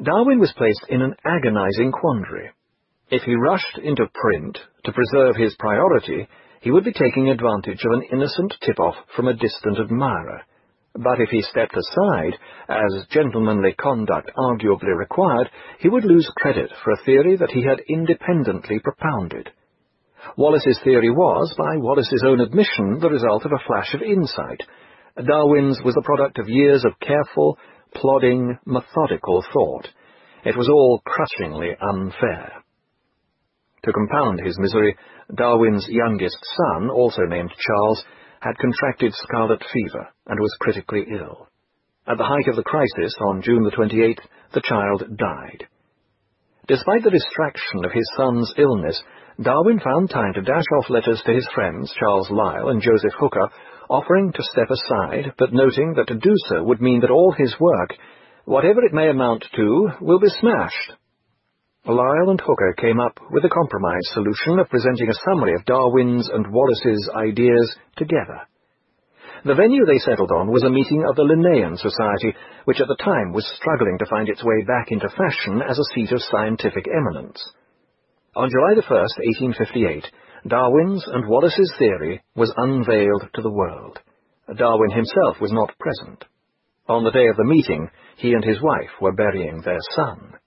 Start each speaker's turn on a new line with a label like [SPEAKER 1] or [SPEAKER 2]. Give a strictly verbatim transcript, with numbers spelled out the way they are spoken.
[SPEAKER 1] Darwin was placed in an agonizing quandary. If he rushed into print to preserve his priority, he would be taking advantage of an innocent tip-off from a distant admirer. But if he stepped aside, as gentlemanly conduct arguably required, he would lose credit for a theory that he had independently propounded. Wallace's theory was, by Wallace's own admission, the result of a flash of insight. Darwin's was the product of years of careful, plodding, methodical thought. It was all crushingly unfair. To compound his misery, Darwin's youngest son, also named Charles, had contracted scarlet fever and was critically ill. At the height of the crisis, on June the twenty-eighth, the child died. Despite the distraction of his son's illness, Darwin found time to dash off letters to his friends, Charles Lyell and Joseph Hooker, offering to step aside, but noting that to do so would mean that all his work, whatever it may amount to, will be smashed. Lyell and Hooker came up with a compromise solution of presenting a summary of Darwin's and Wallace's ideas together. The venue they settled on was a meeting of the Linnaean Society, which at the time was struggling to find its way back into fashion as a seat of scientific eminence. On July the first, eighteen fifty-eight, Darwin's and Wallace's theory was unveiled to the world. Darwin himself was not present. On the day of the meeting, he and his wife were burying their son.